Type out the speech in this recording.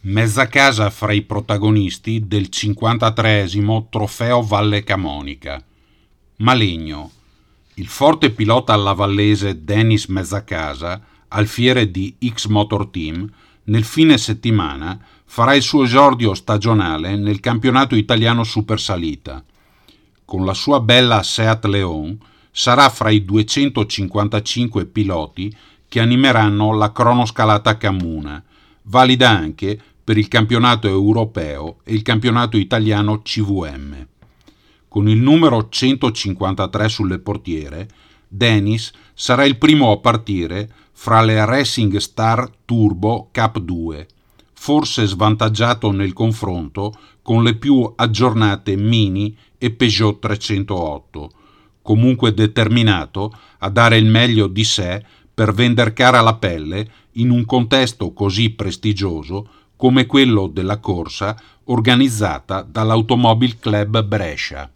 Mezza casa fra i protagonisti del 53esimo Trofeo Valle Camonica. Malegno. Il forte pilota allavallese Denis Mezzacasa, alfiere di X Motor Team, nel fine settimana farà il suo esordio stagionale nel campionato italiano Supersalita. Con la sua bella Seat Leon sarà fra i 255 piloti che animeranno la cronoscalata Camuna, valida anche per il campionato europeo e il campionato italiano CVM. Con il numero 153 sulle portiere, Denis sarà il primo a partire fra le Racing Star Turbo Cup 2, forse svantaggiato nel confronto con le più aggiornate Mini e Peugeot 308, comunque determinato a dare il meglio di sé per vender cara la pelle in un contesto così prestigioso come quello della corsa organizzata dall'Automobile Club Brescia.